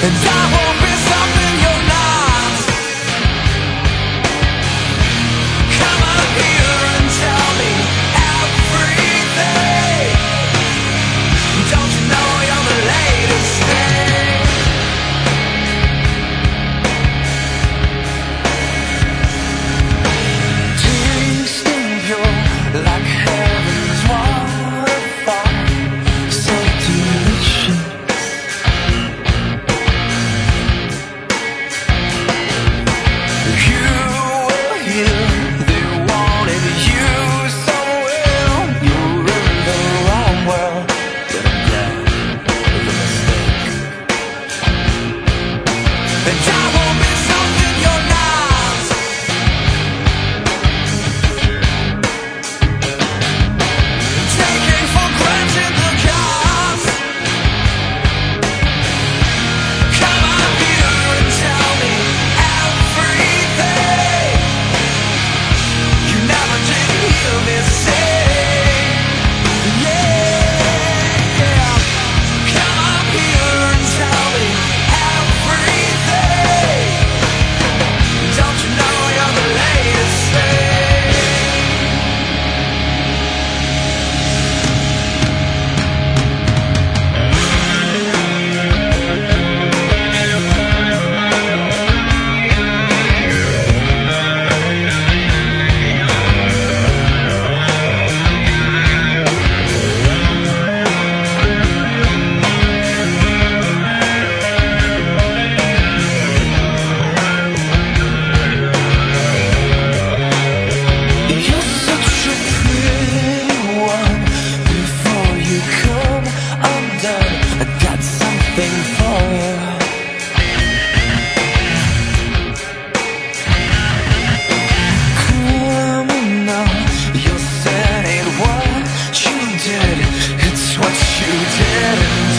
and I won't be something you're not. Come up here and tell me everything. Don't you know you're the latest thing? Tasting pure like heaven's waterfall, so delicious. You were here, they wanted you so well. You're in the wrong world, but I'm glad of the mistake. And I won't be something you're not. Taking for granted the cost. Come on here and tell me everything. You never did hear me say, yeah. Come up here and tell me everything. Don't you know you're the latest thing? You're such a pretty one. Before you come undone, I got something for you. Criminal, your sin ain't what you did, it's what you did.